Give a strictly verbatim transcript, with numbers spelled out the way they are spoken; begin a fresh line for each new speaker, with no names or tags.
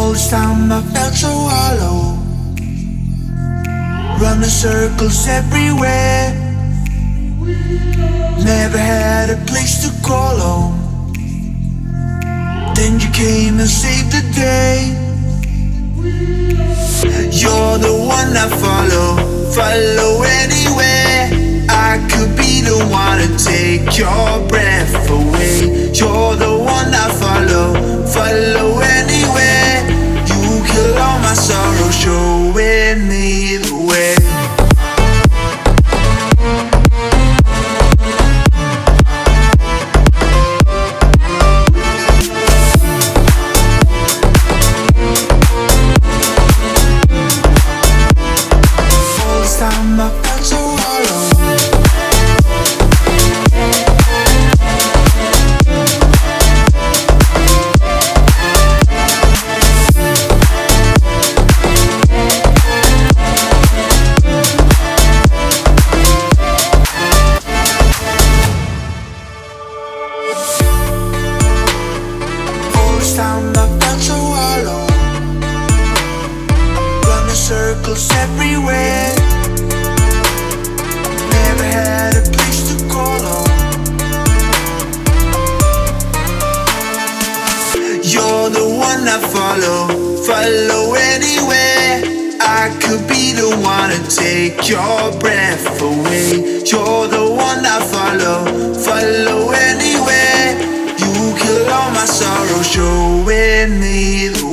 All this time I felt so hollow, running circles everywhere. Never had a place to call home. Then you came and saved the day. You're the one I follow, follow anywhere. I could be the one to take your breath away. You're the one I follow, follow anywhere. You kill all my sorrow, showing me the way. I felt so hollow. All this time I felt so hollow, running circles everywhere. Never had a place to call home. You're the one I follow, follow anywhere. I could be the one to take your breath away. You're the one I follow, follow anywhere. You kill all my sorrow, showing me the